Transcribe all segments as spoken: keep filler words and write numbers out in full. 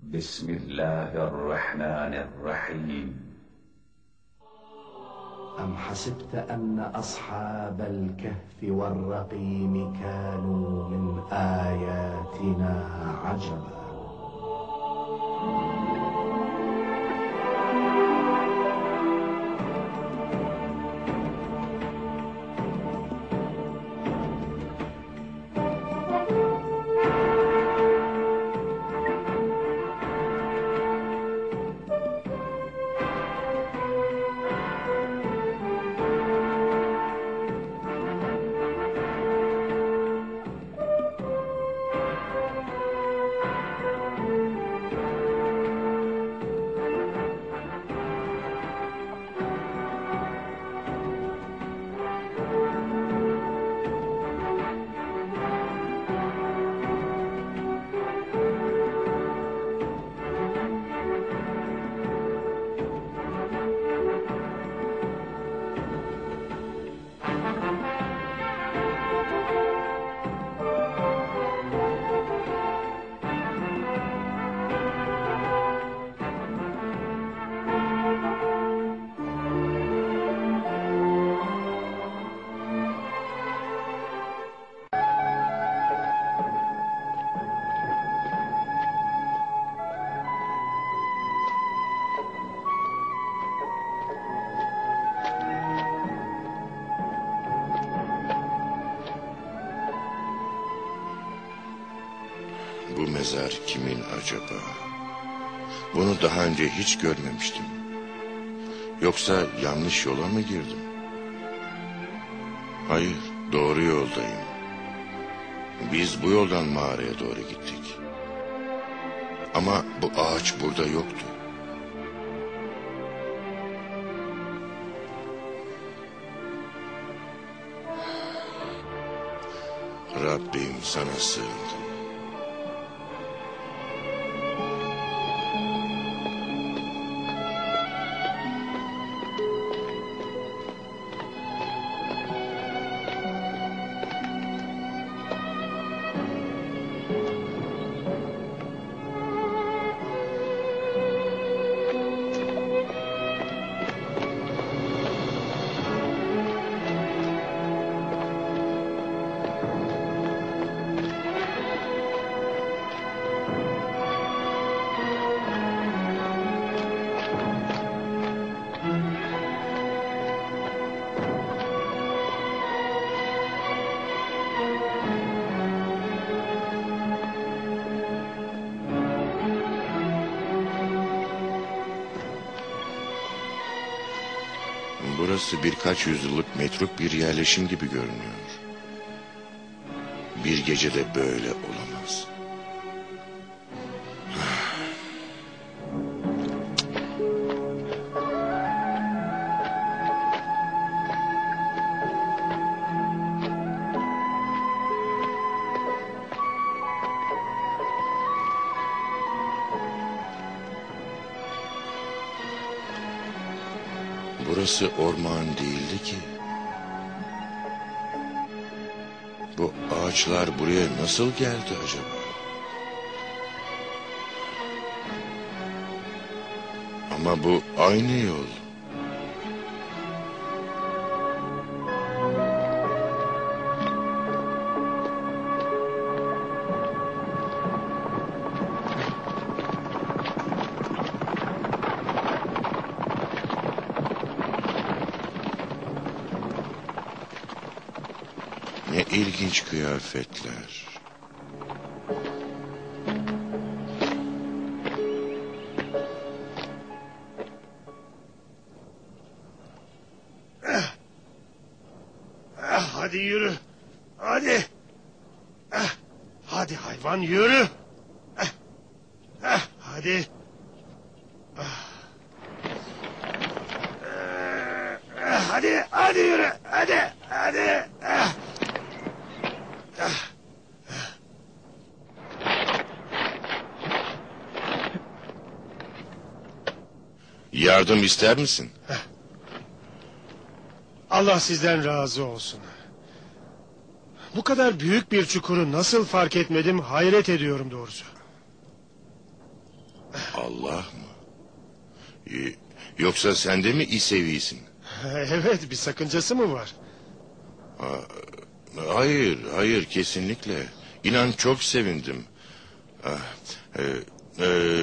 بسم الله الرحمن الرحيم أم حسبت أن أصحاب الكهف والرقيم كانوا من آياتنا عجبا Bu mezar kimin acaba? Bunu daha önce hiç görmemiştim. Yoksa yanlış yola mı girdim? Hayır, doğru yoldayım. Biz bu yoldan mağaraya doğru gittik. Ama bu ağaç burada yoktu. Rabbim, sana sığındım. Burası birkaç yüzyıllık metruk bir yerleşim gibi görünüyor. Bir gecede böyle olamaz. Burası orman değildi ki. Bu ağaçlar buraya nasıl geldi acaba? Ama bu aynı yol. Ne ilginç kıyafetler. Hadi yürü. Hadi. Hadi hayvan yürü. Hadi. Hadi, hadi yürü. Hadi, hadi. Yardım ister misin? Allah sizden razı olsun. Bu kadar büyük bir çukuru nasıl fark etmedim hayret ediyorum doğrusu. Allah mı? Ee, Yoksa sen de mi İsevisin? Evet, bir sakıncası mı var? Hayır, hayır, kesinlikle. İnan çok sevindim. Ah, e, e,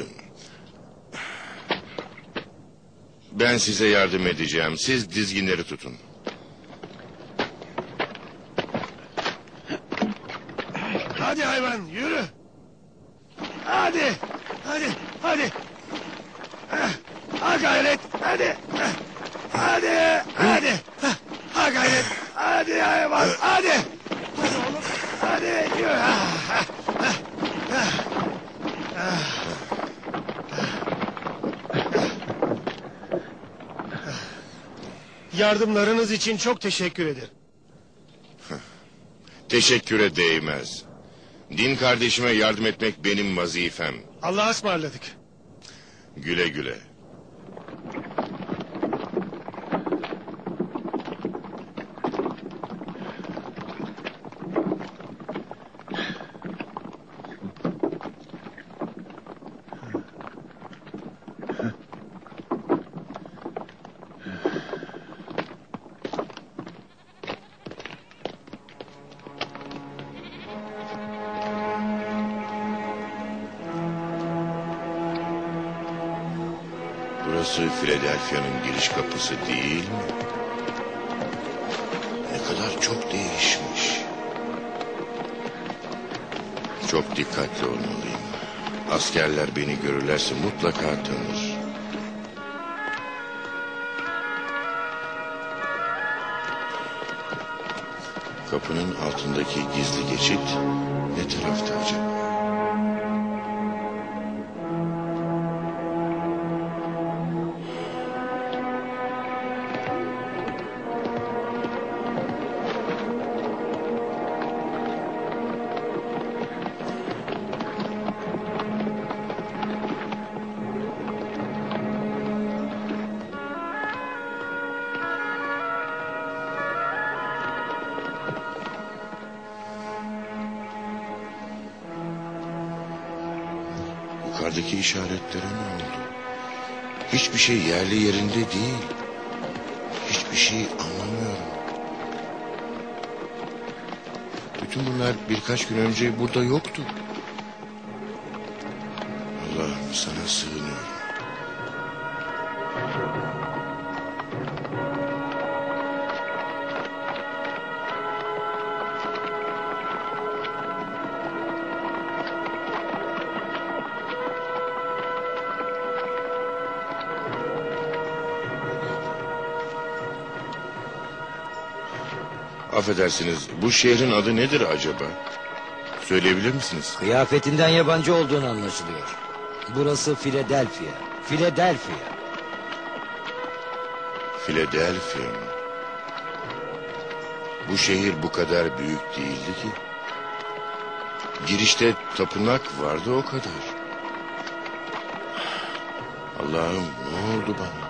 ben size yardım edeceğim. Siz dizginleri tutun. Hadi hayvan, yürü. Hadi, hadi, hadi. Ah, Ha gayret, hadi. Ah, Hadi, hadi. Ah, Ha gayret, hadi hayvan, hadi. Hadi oğlum, hadi yürü. Ah, ah, ah, ah. Ah. Yardımlarınız için çok teşekkür ederim. Teşekküre değmez. Din kardeşime yardım etmek benim vazifem. Allah'a ısmarladık. Güle güle. Burası Philadelphia'nın giriş kapısı değil mi? Ne kadar çok değişmiş. Çok dikkatli olmalıyım. Askerler beni görürlerse mutlaka tanır. Kapının altındaki gizli geçit ne tarafta acaba? Yukarıdaki işaretlere ne oldu? Hiçbir şey yerli yerinde değil. Hiçbir şey anlamıyorum. Bütün bunlar birkaç gün önce burada yoktu. Allah'ım sana sığınıyorum. Affedersiniz, bu şehrin adı nedir acaba? Söyleyebilir misiniz? Kıyafetinden yabancı olduğunu anlaşılıyor. Burası Philadelphia. Philadelphia. Philadelphia mı? Bu şehir bu kadar büyük değildi ki. Girişte tapınak vardı o kadar. Allah'ım ne oldu bana?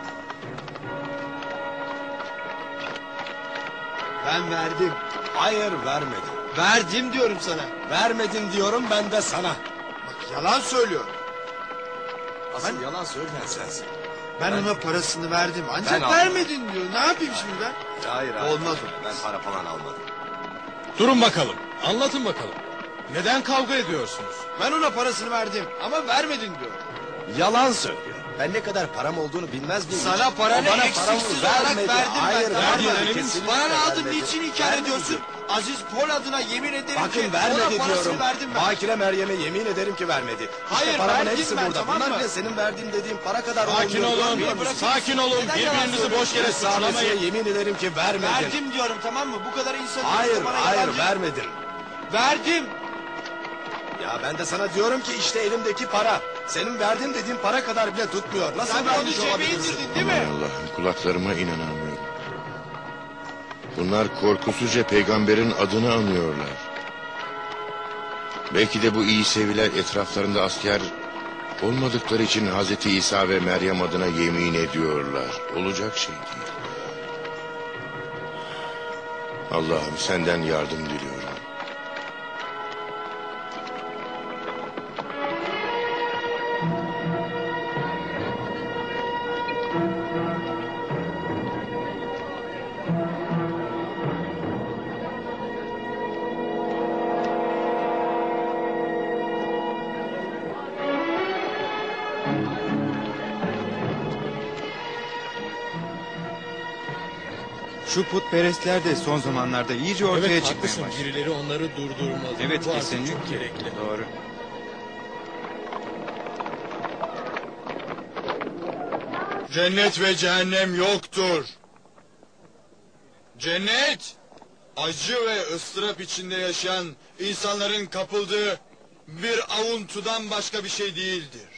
Ben verdim. Hayır vermedim. Verdim diyorum sana. Vermedin diyorum ben de sana. Bak yalan söylüyor. Asıl yalan söyleyen sensin. Ben, ona parasını verdim ancak vermedin diyor. Ne yapayım şimdi ben? Hayır hayır. Olmaz o. Ben para falan almadım. Durun bakalım. Anlatın bakalım. Neden kavga ediyorsunuz? Ben ona parasını verdim ama vermedin diyor. Yalan söylüyor. Ben ne kadar param olduğunu bilmez miyim? Sana paranı eksiksiz olarak verdim Hayır, ben. vermedi, Vermedi, kesinlikle paranı aldın vermedi. niçin inkar Vermedi. ediyorsun? Aziz Pol adına yemin ederim Bakın ki vermedi ona parasını diyorum. verdim ben. Bakire Meryem'e yemin ederim ki vermedi. Hayır, işte paramın verdim hepsi ben, burada. tamam Bunlar mı? bile senin verdiğin dediğin para kadar Sakin olmuyor. olun. Görmüyor musun? Sakin olun. Neden yalan Birbirinizi boş yere Esra'ya suçlamayın. yemin ederim ki vermedin. Verdim diyorum tamam mı? Bu kadar insan Hayır bana hayır yalancı- vermedin. Verdim. Ya ben de sana diyorum ki işte elimdeki para. Senin verdiğin dediğin para kadar bile tutmuyor. Nasıl Sen onu vermiş cebe olabilirsin? indirdin değil Aman mi? Allah'ım kulaklarıma inanamıyorum. Bunlar korkusuzca peygamberin adını anıyorlar. Belki de bu iyi seviler etraflarında asker olmadıkları için Hazreti İsa ve Meryem adına yemin ediyorlar. Olacak şey değil. Allah'ım senden yardım diliyorum. Şu putperestler de son zamanlarda iyice ortaya Evet çıkmaya haklısın. başladı. Birileri onları durdurmalı. Evet Bu artık kesinlikle. çok gerekli. Doğru. Cennet ve cehennem yoktur. Cennet, acı ve ıstırap içinde yaşayan insanların kapıldığı bir avuntudan başka bir şey değildir.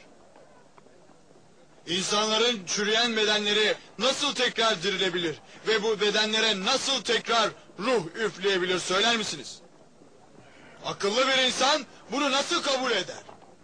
İnsanların çürüyen bedenleri nasıl tekrar dirilebilir ve bu bedenlere nasıl tekrar ruh üfleyebilir söyler misiniz? Akıllı bir insan bunu nasıl kabul eder?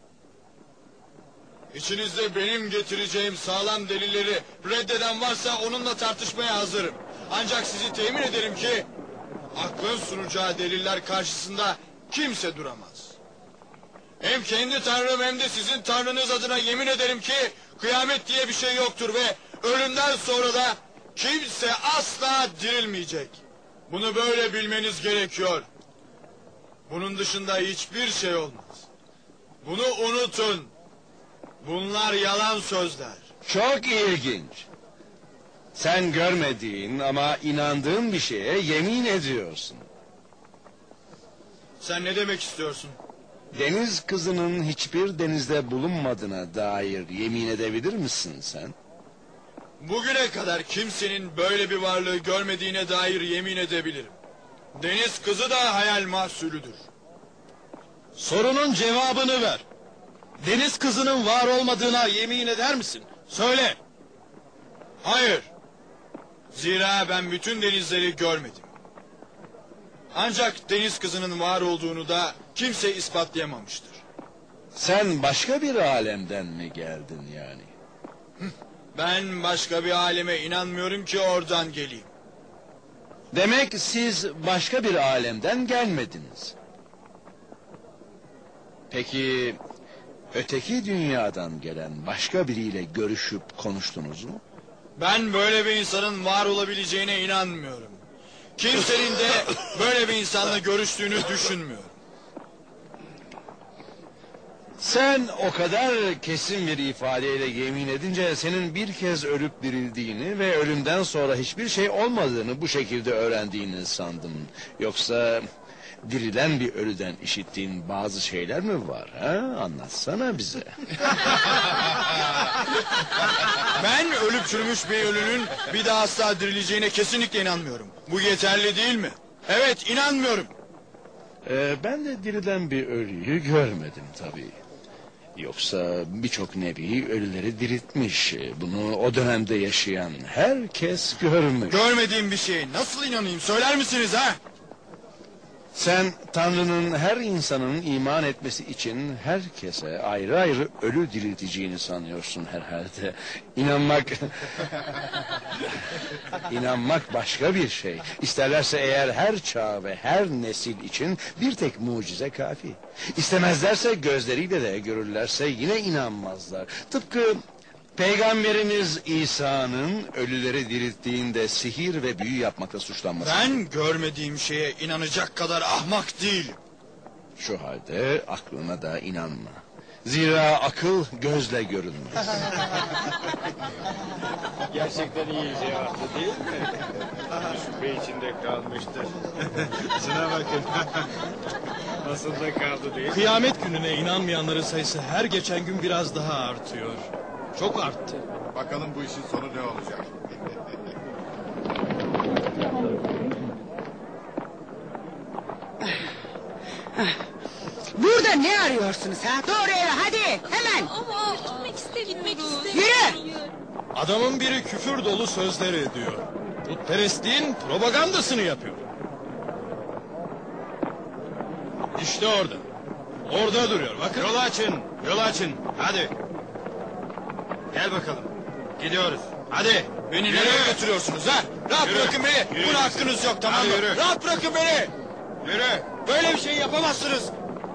İçinizde benim getireceğim sağlam delilleri reddeden varsa onunla tartışmaya hazırım. Ancak sizi temin ederim ki aklın sunacağı deliller karşısında kimse duramaz. Hem kendi tanrım hem de sizin tanrınız adına yemin ederim ki kıyamet diye bir şey yoktur ve ölümden sonra da kimse asla dirilmeyecek. Bunu böyle bilmeniz gerekiyor. Bunun dışında hiçbir şey olmaz. Bunu unutun. Bunlar yalan sözler. Çok ilginç. Sen görmediğin ama inandığın bir şeye yemin ediyorsun. Sen ne demek istiyorsun? Deniz kızının hiçbir denizde bulunmadığına dair yemin edebilir misin sen? Bugüne kadar kimsenin böyle bir varlığı görmediğine dair yemin edebilirim. Deniz kızı da hayal mahsulüdür. Sorunun cevabını ver. Deniz kızının var olmadığına yemin eder misin? Söyle. Hayır. Zira ben bütün denizleri görmedim. Ancak deniz kızının var olduğunu da kimse ispatlayamamıştır. Sen başka bir alemden mi geldin yani? Ben başka bir aleme inanmıyorum ki oradan geleyim. Demek siz başka bir alemden gelmediniz. Peki öteki dünyadan gelen başka biriyle görüşüp konuştunuz mu? Ben böyle bir insanın var olabileceğine inanmıyorum. Kimsenin de böyle bir insanla görüştüğünü düşünmüyorum. Sen o kadar kesin bir ifadeyle yemin edince senin bir kez ölüp dirildiğini ve ölümden sonra hiçbir şey olmadığını bu şekilde öğrendiğini sandım. Yoksa dirilen bir ölüden işittiğin bazı şeyler mi var? Ha? Anlatsana bize. Ben ölüp çürümüş bir ölünün bir daha asla dirileceğine kesinlikle inanmıyorum. Bu yeterli değil mi? Evet, inanmıyorum. Ee, ben de dirilen bir ölüyü görmedim tabii. Yoksa birçok nebi ölüleri diriltmiş. Bunu o dönemde yaşayan herkes görmüş. Görmediğim bir şeye nasıl inanayım söyler misiniz ha? Sen Tanrı'nın her insanın iman etmesi için herkese ayrı ayrı ölü dirilteceğini sanıyorsun herhalde. İnanmak... İnanmak başka bir şey. İsterlerse eğer her çağ ve her nesil için bir tek mucize kafi. İstemezlerse gözleriyle de görürlerse yine inanmazlar. Tıpkı Peygamberimiz İsa'nın ölüleri dirilttiğinde sihir ve büyü yapmakla suçlanması. Ben görmediğim şeye inanacak kadar ahmak değilim. Şu halde aklına da inanma. Zira akıl gözle görünmez. Gerçekten iyi cevaptı değil mi? Şüphe içinde kalmıştır. Şuna bakın. Nasıl da kaldı değil mi? Kıyamet gününe inanmayanların sayısı her geçen gün biraz daha artıyor. Çok arttı. Bakalım bu işin sonu ne olacak? Burada ne arıyorsunuz ha? Doğru eve hadi hemen. Ama gitmek istedim. Gitmek istedim. Yürü. Adamın biri küfür dolu sözler ediyor. Putperestliğin propagandasını yapıyor. İşte orada. Orada duruyor bakın. Yol açın, yol açın. Hadi. Gel bakalım. Gidiyoruz. Hadi. Beni Yürü. nereye götürüyorsunuz ha? Rahat Yürü. bırakın beni. Yürü. Buna hakkınız yok tamam Hadi mı? yürü. Rahat bırakın beni. Yürü. Böyle bir şey yapamazsınız.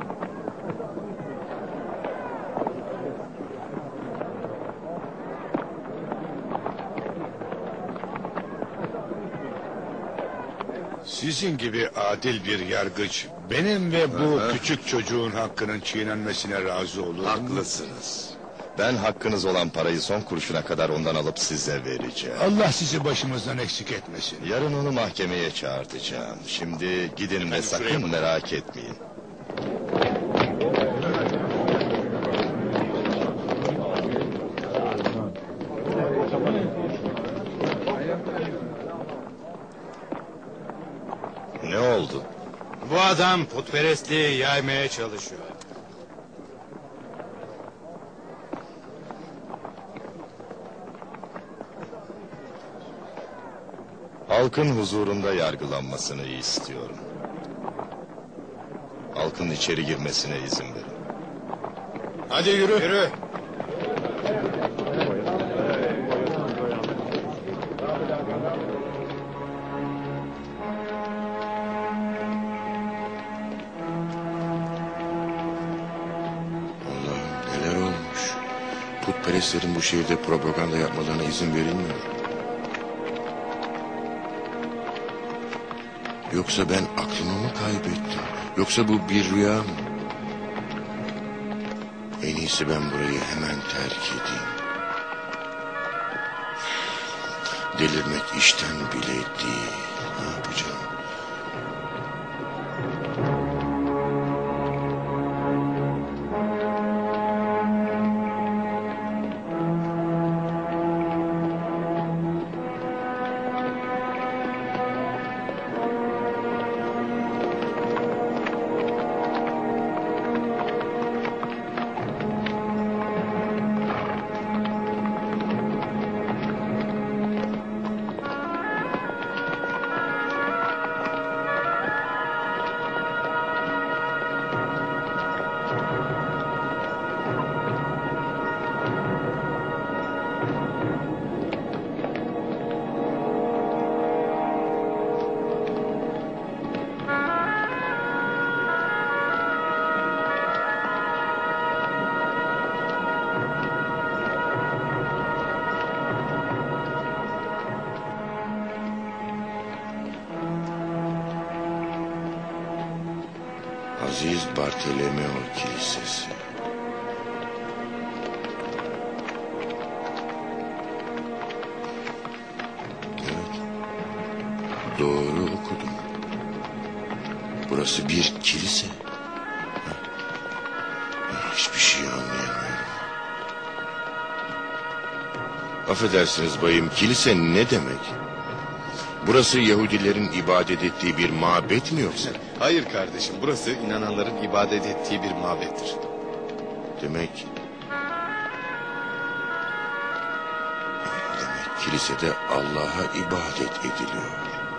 Sizin gibi adil bir yargıç benim ve bu küçük çocuğun hakkının çiğnenmesine razı olur mu? Haklısınız. Ben hakkınız olan parayı son kuruşuna kadar ondan alıp size vereceğim. Allah sizi başımızdan eksik etmesin. Yarın onu mahkemeye çağırtacağım. Şimdi gidin ve sakın merak etmeyin. Ne oldu? Bu adam putperestliği yaymaya çalışıyor. Halkın huzurunda yargılanmasını istiyorum. Halkın içeri girmesine izin verin. Hadi yürü. Yürü. Allah'ım neler olmuş. Putperestlerin bu şehirde propaganda yapmalarına izin verilmiyor. Yoksa ben aklımı mı kaybettim? Yoksa bu bir rüya mı? En iyisi ben burayı hemen terk edeyim. Delirmek işten bile değil. Ne yapacağım? Aziz Bartolomeo Kilisesi. Evet. Doğru okudum. Burası bir kilise. Ha. Hiçbir şey anlayamıyorum. Affedersiniz bayım, kilise ne demek? Burası Yahudilerin ibadet ettiği bir mabet mi yoksa? Hayır kardeşim, burası inananların ibadet ettiği bir mabettir. Demek... Demek kilisede Allah'a ibadet ediliyor.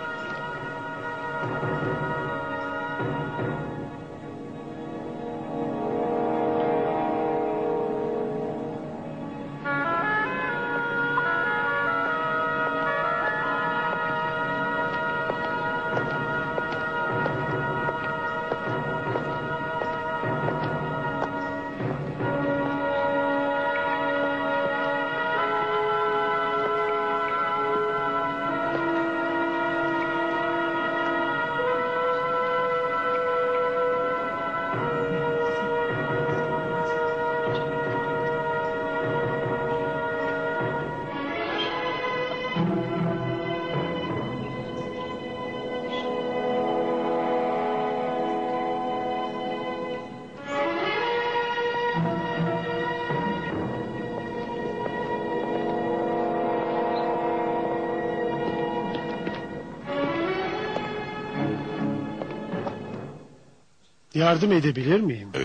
Yardım edebilir miyim? E,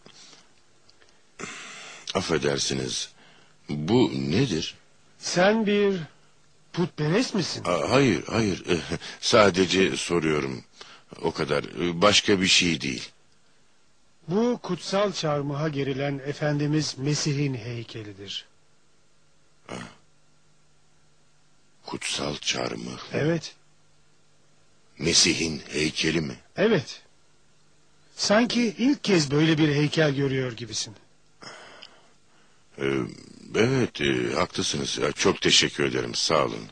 affedersiniz. Bu nedir? Sen bir putperest misin? A, hayır, hayır. E, sadece soruyorum. O kadar. E, başka bir şey değil. Bu kutsal çarmıha gerilen Efendimiz Mesih'in heykelidir. Ha. Kutsal çarmıh. Evet. Mesih'in heykeli mi? Evet. Sanki ilk kez böyle bir heykel görüyor gibisin. Ee, evet, e, haklısınız. Çok teşekkür ederim. Sağ olun.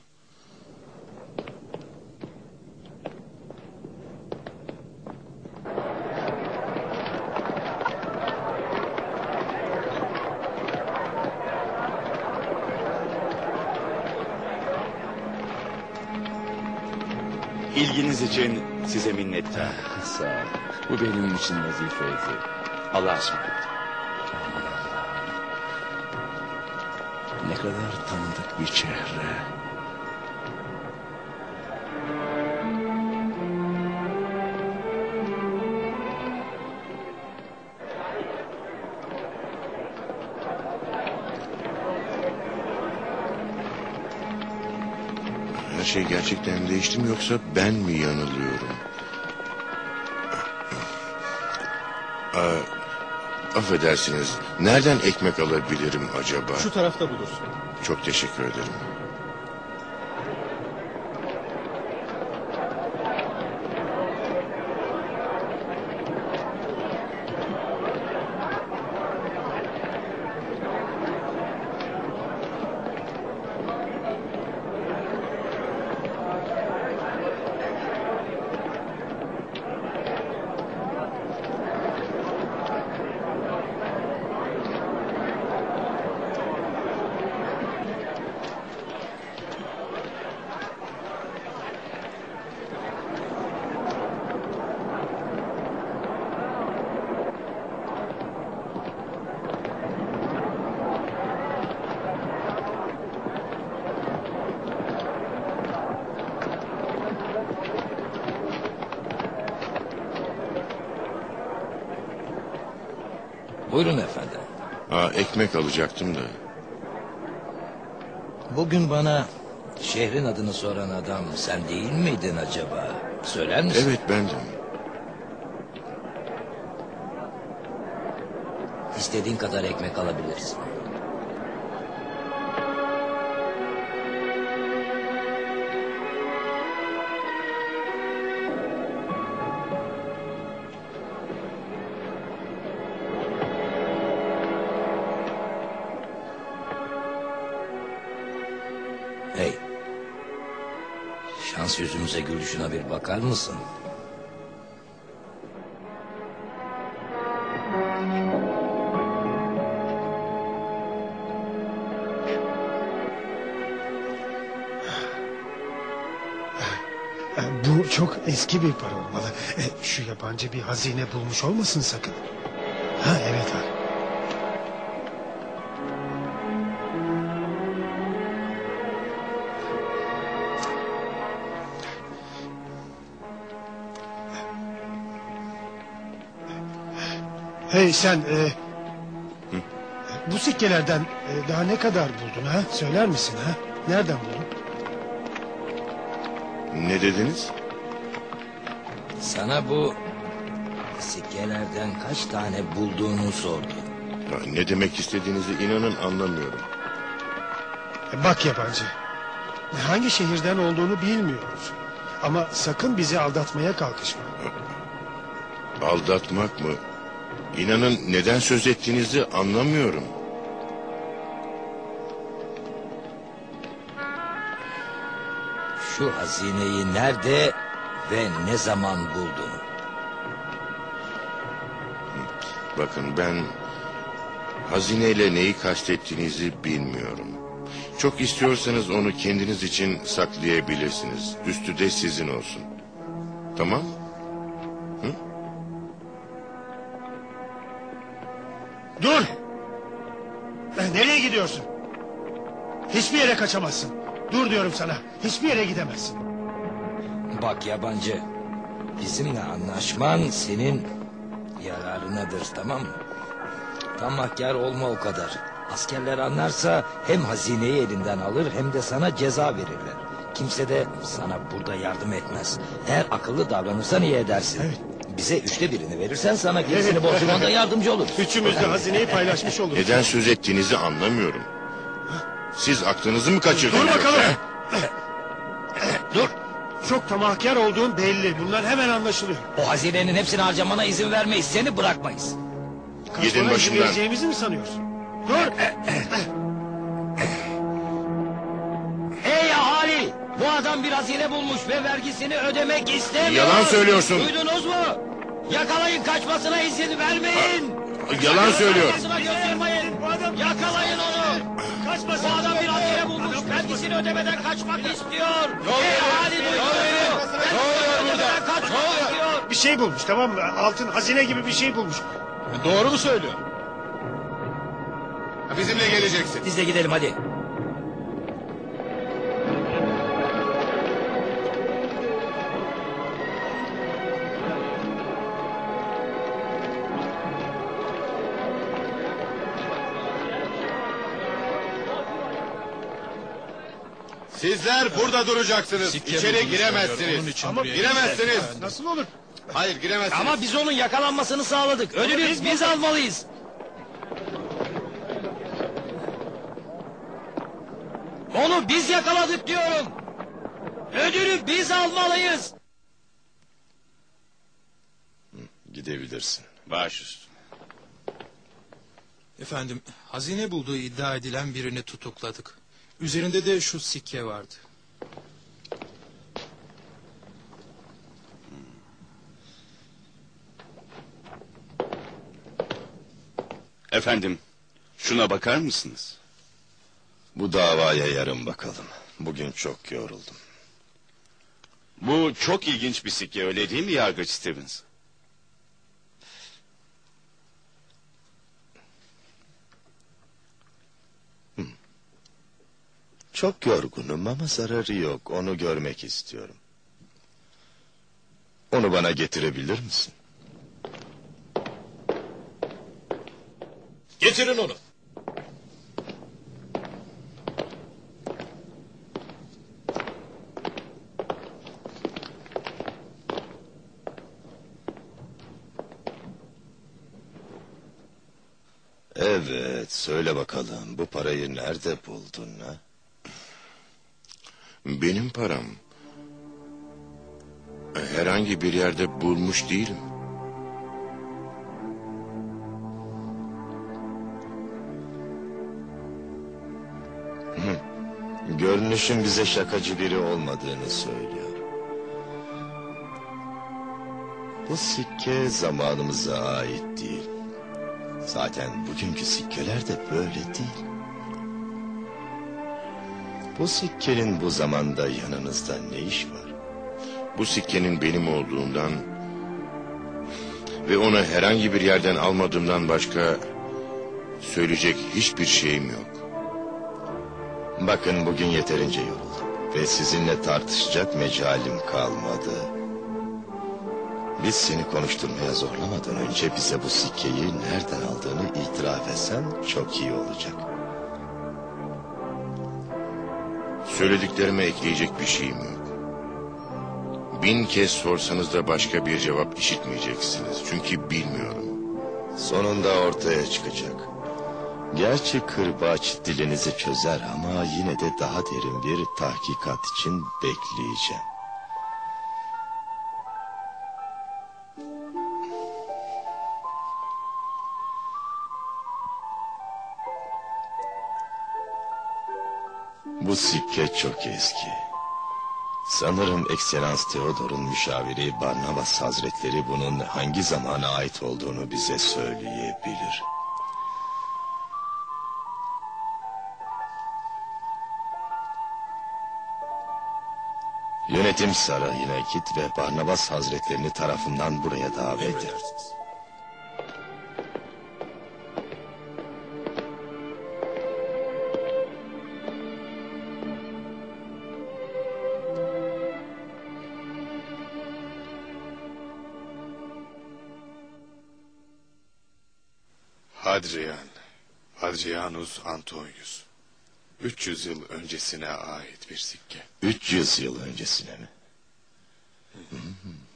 İlginiz için size minnettar. Sağ ol. Bu benim için vazifeydi. Allah'a ısmarladık. Ne kadar tanıdık bir çehre. Her şey gerçekten değişti mi yoksa ben mi yanılıyorum? Aa, affedersiniz. Nereden ekmek alabilirim acaba? Şu tarafta bulursun. Çok teşekkür ederim. Buyurun efendim. Aa, ekmek alacaktım da. Bugün bana şehrin adını soran adam sen değil miydin acaba? Söyler misin? Evet, bendim. İstediğin kadar ekmek alabilirsin. Hey. Şans yüzümüze gülüşüne bir bakar mısın? Bu çok eski bir para olmalı. E, şu yabancı bir hazine bulmuş olmasın sakın. Ha evet ha. Hey sen e, bu sikkelerden e, daha ne kadar buldun ha? Söyler misin ha? Nereden buldun? Ne dediniz? Sana bu sikkelerden kaç tane bulduğunu sordu. Ya, ne demek istediğinizi inanın anlamıyorum. E, bak yabancı. Hangi şehirden olduğunu bilmiyoruz. Ama sakın bizi aldatmaya kalkışma. Aldatmak mı? İnanın neden söz ettiğinizi anlamıyorum. Şu hazineyi nerede ve ne zaman buldun? Bakın ben hazineyle neyi kastettiğinizi bilmiyorum. Çok istiyorsanız onu kendiniz için saklayabilirsiniz. Üstü de sizin olsun. Tamam? Hı? Dur! E, nereye gidiyorsun? Hiçbir yere kaçamazsın. Dur diyorum sana. Hiçbir yere gidemezsin. Bak yabancı. Bizimle anlaşman senin yararınadır, tamam mı? Tamahkar olma o kadar. Askerler anlarsa hem hazineyi elinden alır hem de sana ceza verirler. Kimse de sana burada yardım etmez. Eğer akıllı davranırsan iyi edersin. Evet. Bize üçte birini verirsen sana gerisini evet. borcumanda yardımcı oluruz. Üçümüz de hazineyi paylaşmış oluruz. Neden söz ettiğinizi anlamıyorum. Siz aklınızı mı kaçırdınız? Dur bakalım. Dur. Çok tamahkar olduğun belli. Bunlar hemen anlaşılıyor. O hazinenin hepsini harcamana izin vermeyiz. Seni bırakmayız. Gidin başımdan. Vereceğimizi mi sanıyorsun? Dur. Ey ahali! Bu adam bir hazine bulmuş ve vergisini ödemek istemiyor. Yalan söylüyorsun. Duydunuz mu? Yakalayın, kaçmasına izin vermeyin. Yalan söylüyor. Yakalayın onu. Kaçmasın. Bu adam bir hazine bulmuş. Vergisini vergisini ödemeden kaçmak istiyor. Ne oluyor? Ehali duyuyor. Ne oluyor burada? Kaçmak istiyor. Bir şey bulmuş, tamam mı? Altın hazine gibi bir şey bulmuş. Doğru mu söylüyor? Bizimle geleceksin. Biz de gidelim hadi. Sizler burada duracaksınız. Sikke İçeri bulduğunu giremezsiniz. söylüyor, onun için Ama buraya giremezsiniz. geldik. Nasıl olur? Hayır giremezsiniz. Ama biz onun yakalanmasını sağladık. Ödülü biz, biz almalıyız. Onu biz yakaladık diyorum. Ödülü biz almalıyız. Gidebilirsin. Baş üstüne. Efendim, hazine bulduğu iddia edilen birini tutukladık. Üzerinde de şu sikke vardı. Efendim, şuna bakar mısınız? Bu davaya yarın bakalım. Bugün çok yoruldum. Bu çok ilginç bir sikke, öyle değil mi Yargıç Stevens? Hmm. Çok yorgunum ama zararı yok. Onu görmek istiyorum. Onu bana getirebilir misin? Getirin onu. Evet, söyle bakalım, bu parayı nerede buldun ha? Benim param. Herhangi bir yerde bulmuş değilim. Hı. Görünüşün bize şakacı biri olmadığını söylüyor. Bu sikke zamanımıza ait değil. Zaten bugünkü sikkeler de böyle değil. Bu sikkenin bu zamanda yanınızda ne iş var? Bu sikkenin benim olduğundan ve onu herhangi bir yerden almadığımdan başka söyleyecek hiçbir şeyim yok. Bakın bugün yeterince yoruldum ve sizinle tartışacak mecalim kalmadı. Biz seni konuşturmaya zorlamadan önce bize bu sikkeyi nereden aldığını itiraf etsen çok iyi olacak. Söylediklerime ekleyecek bir şeyim yok. Bin kez sorsanız da başka bir cevap işitmeyeceksiniz. Çünkü bilmiyorum. Sonunda ortaya çıkacak. Gerçi kırbaç dilinizi çözer ama yine de daha derin bir tahkikat için bekleyeceğim. Bu sikke çok eski. Sanırım Ekselans Theodor'un müşaviri Barnabas Hazretleri bunun hangi zamana ait olduğunu bize söyleyebilir. Yönetim sarayına git ve Barnabas Hazretlerini tarafından buraya davet et. Hadrian, Hadrianus Antonius. üç yüz yıl öncesine ait bir sikke. üç yüz yıl öncesine mi? Hı hı.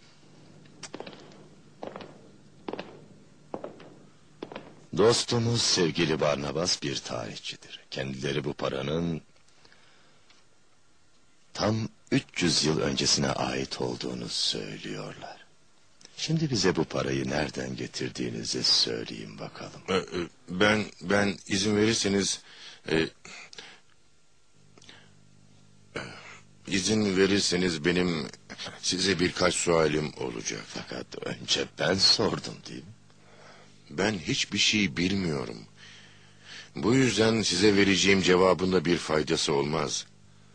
Dostumuz sevgili Barnabas bir tarihçidir. Kendileri bu paranın tam üç yüz yıl öncesine ait olduğunu söylüyorlar. Şimdi bize bu parayı nereden getirdiğinizi söyleyin bakalım. Ben ben izin verirseniz e, izin verirseniz benim size birkaç sualim olacak. Fakat önce ben sordum değil mi? Ben hiçbir şey bilmiyorum. Bu yüzden size vereceğim cevabında bir faydası olmaz.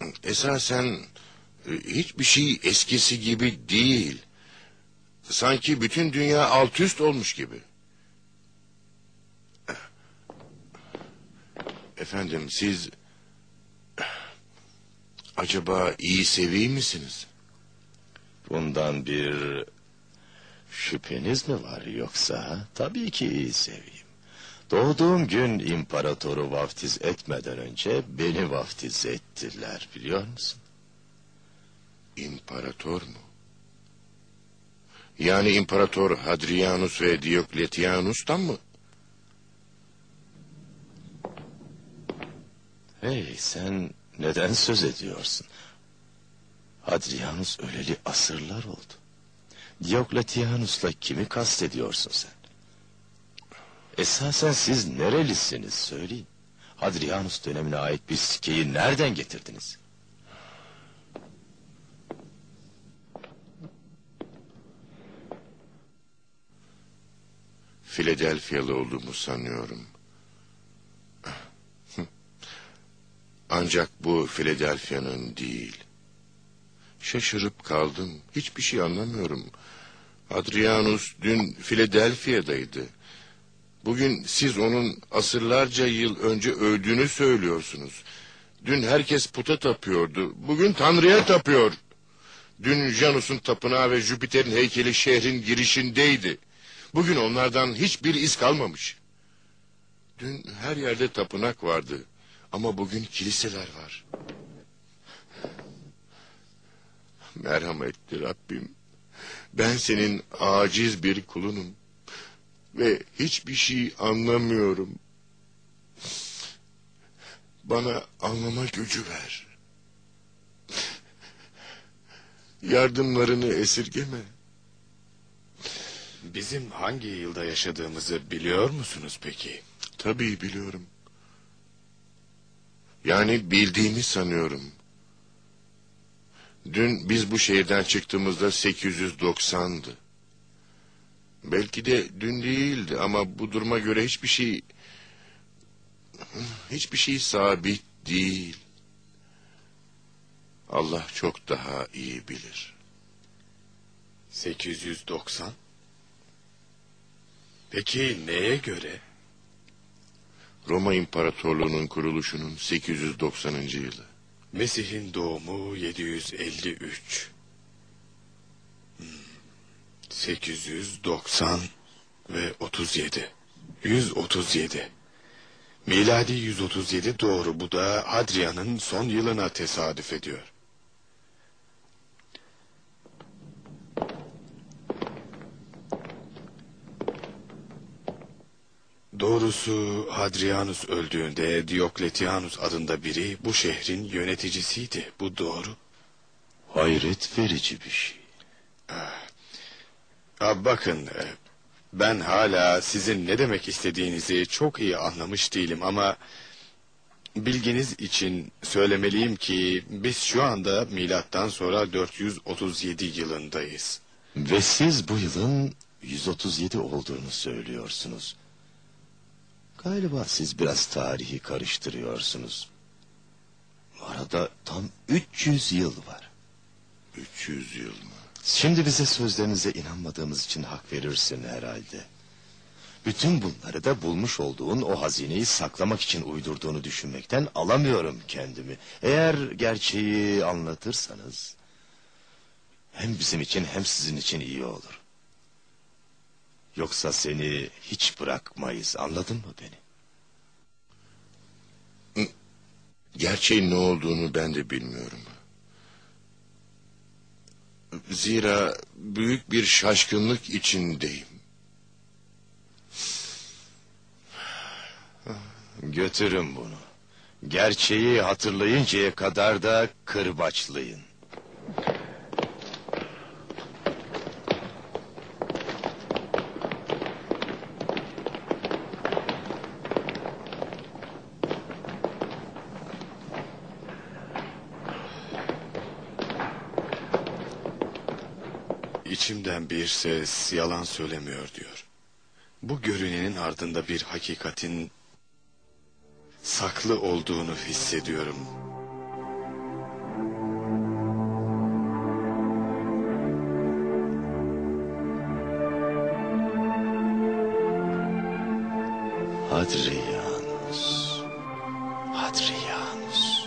Esasen hiçbir şey eskisi gibi değil. Sanki bütün dünya alt üst olmuş gibi. Efendim siz acaba iyi seviyor misiniz? Bundan bir şüpheniz mi var yoksa? Tabii ki iyi seveyim. Doğduğum gün imparatoru vaftiz etmeden önce beni vaftiz ettiler, biliyor musun? İmparator mu? Yani İmparator Hadrianus ve Diokletianus'tan mı? Hey, sen neden söz ediyorsun? Hadrianus öleli asırlar oldu. Diokletianus'la kimi kastediyorsun sen? Esasen siz nerelisiniz söyleyin. Hadrianus dönemine ait bir sikkeyi nereden getirdiniz? Philadelphia'lı olduğumu sanıyorum. Ancak bu Philadelphia'nın değil. Şaşırıp kaldım. Hiçbir şey anlamıyorum. Hadrianus dün Philadelphia'daydı. Bugün siz onun asırlarca yıl önce öldüğünü söylüyorsunuz. Dün herkes puta tapıyordu. Bugün Tanrı'ya tapıyor. Dün Janus'un tapınağı ve Jüpiter'in heykeli şehrin girişindeydi. Bugün onlardan hiçbir iz kalmamış. Dün her yerde tapınak vardı. Ama bugün kiliseler var. Merhametli Rabbim. Ben senin aciz bir kulunum. Ve hiçbir şey anlamıyorum. Bana anlama gücü ver. Yardımlarını esirgeme. Bizim hangi yılda yaşadığımızı biliyor musunuz peki? Tabii biliyorum. Yani bildiğimi sanıyorum. Dün biz bu şehirden çıktığımızda sekiz yüz doksandı. Belki de dün değildi ama bu duruma göre hiçbir şey... Hiçbir şey sabit değil. Allah çok daha iyi bilir. sekiz yüz doksan? Peki neye göre? Roma İmparatorluğu'nun kuruluşunun sekiz yüz doksanıncı yılı. Mesih'in doğumu yedi yüz elli üç. Hmm. sekiz yüz doksan ve otuz yedi. yüz otuz yedi. Miladi yüz otuz yedi doğru. Bu da Hadrian'ın son yılına tesadüf ediyor. Doğrusu Hadrianus öldüğünde Diokletianus adında biri bu şehrin yöneticisiydi. Bu doğru. Hayret verici bir şey. Ah, bakın, ben hala sizin ne demek istediğinizi çok iyi anlamış değilim ama... bilginiz için söylemeliyim ki biz şu anda milattan sonra dört yüz otuz yedi yılındayız. Ve siz bu yılın yüz otuz yedi olduğunu söylüyorsunuz. Galiba siz biraz tarihi karıştırıyorsunuz. Arada tam üç yüz yıl var. üç yüz yıl mı? Şimdi bize sözlerinize inanmadığımız için hak verirsin herhalde. Bütün bunları da bulmuş olduğun o hazineyi saklamak için uydurduğunu düşünmekten alamıyorum kendimi. Eğer gerçeği anlatırsanız... hem bizim için hem sizin için iyi olur. Yoksa seni hiç bırakmayız, anladın mı beni? Gerçeğin ne olduğunu ben de bilmiyorum. Zira büyük bir şaşkınlık içindeyim. Götürün bunu. Gerçeği hatırlayıncaya kadar da kırbaçlayın. İçimden bir ses yalan söylemiyor diyor. Bu görünenin ardında bir hakikatin saklı olduğunu hissediyorum. Hadrianus. Hadrianus.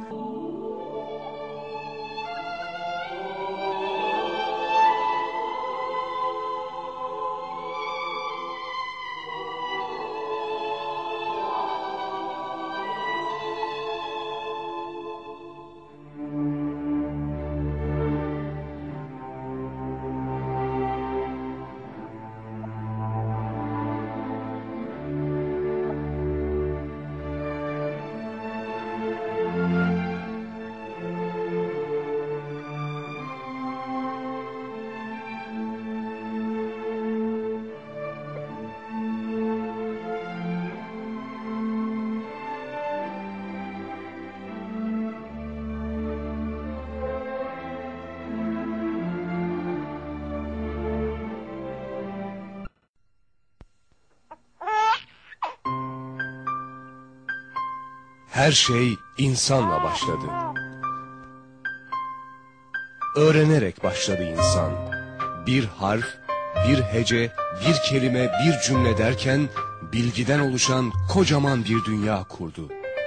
Her şey insanla başladı. Öğrenerek başladı insan. Bir harf, bir hece, bir kelime, bir cümle derken bilgiden oluşan kocaman bir dünya kurdu.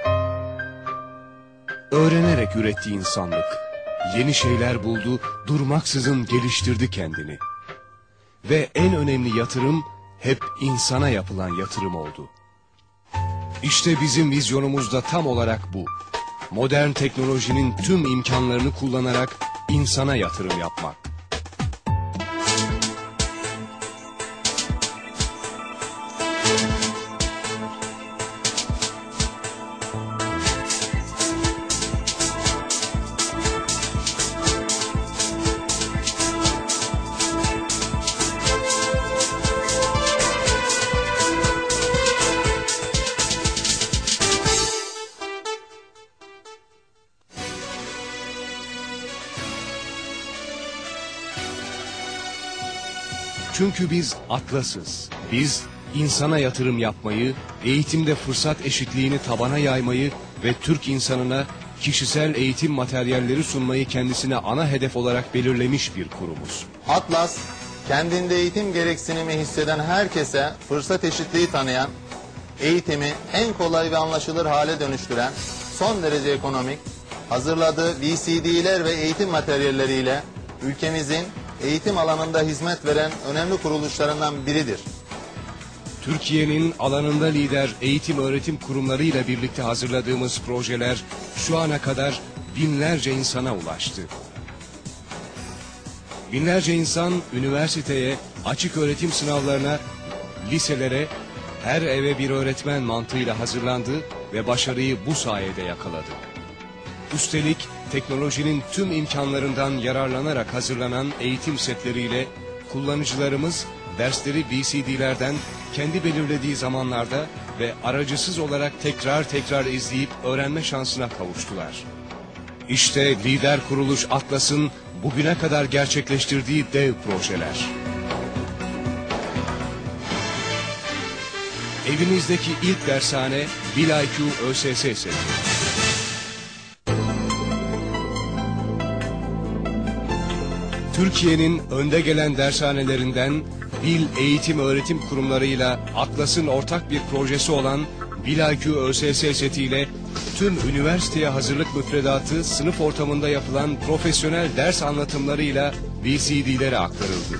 Öğrenerek üretti insanlık. Yeni şeyler buldu, durmaksızın geliştirdi kendini. Ve en önemli yatırım hep insana yapılan yatırım oldu. İşte bizim vizyonumuz da tam olarak bu. Modern teknolojinin tüm imkanlarını kullanarak insana yatırım yapmak. Çünkü biz atlasız. Biz insana yatırım yapmayı, eğitimde fırsat eşitliğini tabana yaymayı ve Türk insanına kişisel eğitim materyalleri sunmayı kendisine ana hedef olarak belirlemiş bir kurumuz. Atlas, kendinde eğitim gereksinimi hisseden herkese fırsat eşitliği tanıyan, eğitimi en kolay ve anlaşılır hale dönüştüren, son derece ekonomik, hazırladığı V C D'ler ve eğitim materyalleriyle ülkemizin eğitim alanında hizmet veren önemli kuruluşlarından biridir. Türkiye'nin alanında lider eğitim öğretim kurumlarıyla birlikte hazırladığımız projeler şu ana kadar binlerce insana ulaştı. Binlerce insan üniversiteye, açık öğretim sınavlarına, liselere, her eve bir öğretmen mantığıyla hazırlandı ve başarıyı bu sayede yakaladı. Üstelik teknolojinin tüm imkanlarından yararlanarak hazırlanan eğitim setleriyle kullanıcılarımız dersleri V C D'lerden kendi belirlediği zamanlarda ve aracısız olarak tekrar tekrar izleyip öğrenme şansına kavuştular. İşte lider kuruluş Atlas'ın bugüne kadar gerçekleştirdiği dev projeler. Evinizdeki ilk dershane BillIQ ÖSS seti. Türkiye'nin önde gelen dershanelerinden Bil Eğitim Öğretim Kurumlarıyla Atlas'ın ortak bir projesi olan BillIQ ÖSS setiyle tüm üniversiteye hazırlık müfredatı sınıf ortamında yapılan profesyonel ders anlatımlarıyla V C D'lere aktarıldı.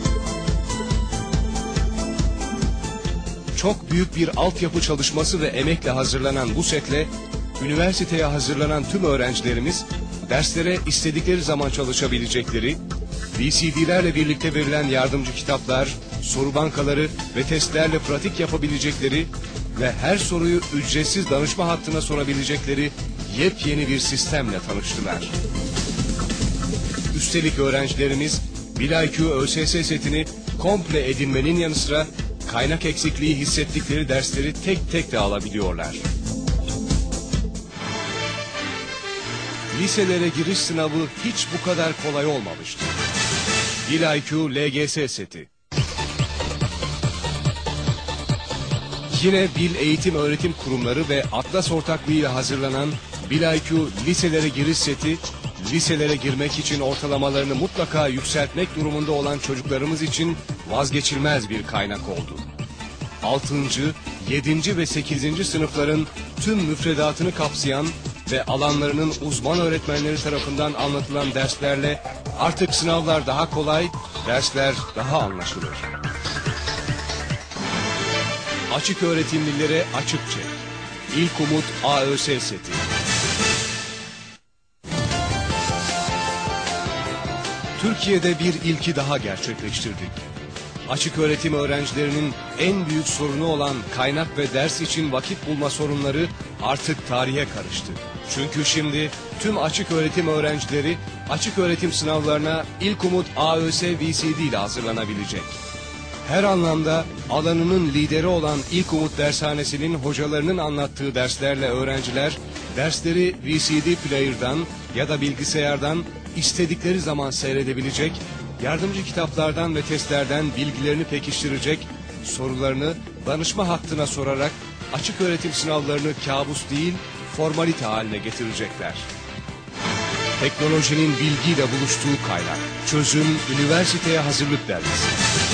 Çok büyük bir altyapı çalışması ve emekle hazırlanan bu setle üniversiteye hazırlanan tüm öğrencilerimiz derslere istedikleri zaman çalışabilecekleri, V C D'lerle birlikte verilen yardımcı kitaplar, soru bankaları ve testlerle pratik yapabilecekleri ve her soruyu ücretsiz danışma hattına sorabilecekleri yepyeni bir sistemle tanıştılar. Üstelik öğrencilerimiz BillIQ ÖSS setini komple edinmenin yanı sıra kaynak eksikliği hissettikleri dersleri tek tek de alabiliyorlar. Liselere giriş sınavı hiç bu kadar kolay olmamıştı. BillIQ L G S seti. Yine Bil Eğitim Öğretim Kurumları ve Atlas ortaklığıyla hazırlanan BillIQ liselere giriş seti, liselere girmek için ortalamalarını mutlaka yükseltmek durumunda olan çocuklarımız için vazgeçilmez bir kaynak oldu. altıncı, yedinci ve sekizinci sınıfların tüm müfredatını kapsayan ve alanlarının uzman öğretmenleri tarafından anlatılan derslerle artık sınavlar daha kolay, dersler daha anlaşılır. Açık öğretimlilere açık çek. İlk Umut A Ö S seti. Türkiye'de bir ilki daha gerçekleştirdik. Açık öğretim öğrencilerinin en büyük sorunu olan kaynak ve ders için vakit bulma sorunları artık tarihe karıştı. Çünkü şimdi tüm açık öğretim öğrencileri açık öğretim sınavlarına İlk Umut A Ö S V C D ile hazırlanabilecek. Her anlamda alanının lideri olan İlk Umut Dershanesi'nin hocalarının anlattığı derslerle öğrenciler dersleri V C D player'dan ya da bilgisayardan istedikleri zaman seyredebilecek, yardımcı kitaplardan ve testlerden bilgilerini pekiştirecek, sorularını danışma hattına sorarak açık öğretim sınavlarını kabus değil, formalite haline getirecekler. Teknolojinin bilgiyle buluştuğu kaynak. Çözüm Üniversiteye Hazırlık Dergisi.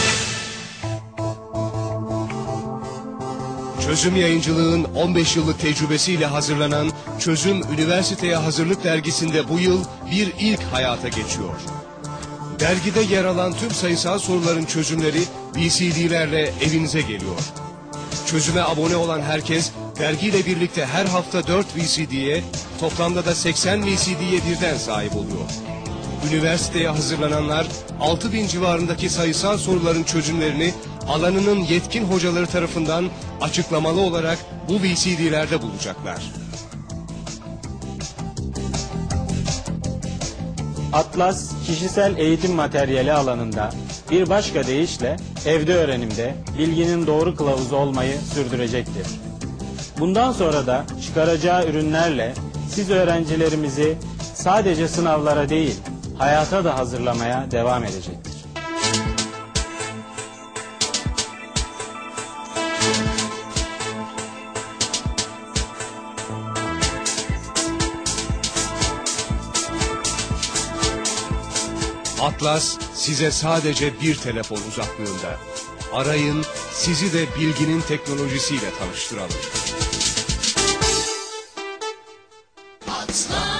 Çözüm Yayıncılığın on beş yıllık tecrübesiyle hazırlanan Çözüm Üniversiteye Hazırlık Dergisi'nde bu yıl bir ilk hayata geçiyor. Dergide yer alan tüm sayısal soruların çözümleri V C D'lerle evinize geliyor. Çözüme abone olan herkes dergiyle birlikte her hafta dört V C D'ye, toplamda da seksen V C D'ye birden sahip oluyor. Üniversiteye hazırlananlar altı bin civarındaki sayısal soruların çözümlerini alanının yetkin hocaları tarafından açıklamalı olarak bu V C D'lerde bulacaklar. Atlas, kişisel eğitim materyali alanında bir başka deyişle evde öğrenimde bilginin doğru kılavuzu olmayı sürdürecektir. Bundan sonra da çıkaracağı ürünlerle siz öğrencilerimizi sadece sınavlara değil, hayata da hazırlamaya devam edecektir. Atlas size sadece bir telefon uzaklığında. Arayın, sizi de bilginin teknolojisiyle tanıştıralım. Atlas.